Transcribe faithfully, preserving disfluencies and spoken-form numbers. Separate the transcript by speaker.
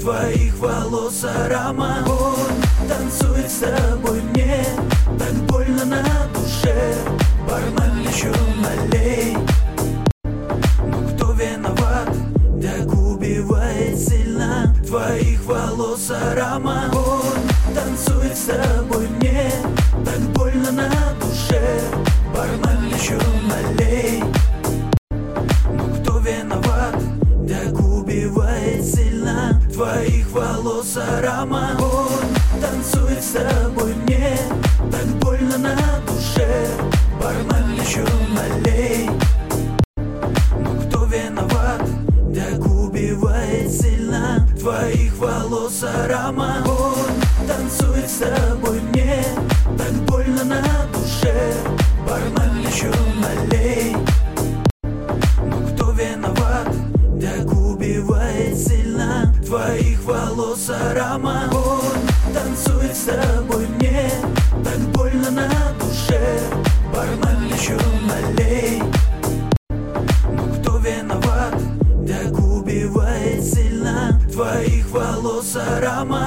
Speaker 1: твоих волос аромат. Он танцует с тобой, мне так больно на душе. Бармен, еще налей. Ну кто виноват, так убивает сильно. Твоих волос аромат. Он танцует с тобой, мне так больно на душе. Бармен, еще налей. Ну кто виноват, так убивает сильно. Твоих волос аромат. Он танцует с тобой, мне так больно на душе. Бармен, еще налей. Ну кто виноват, так убивает сильно. Твоих волос аромат. Он танцует с тобой, мне так больно на душе. Бармен, еще налей. Ну кто виноват, так убивает сильно. Твоих волос аромат. Он танцует с тобой, мне так больно на душе. Бармен, еще налей. Ну кто виноват, так убивает сильно. Твоих волос аромат.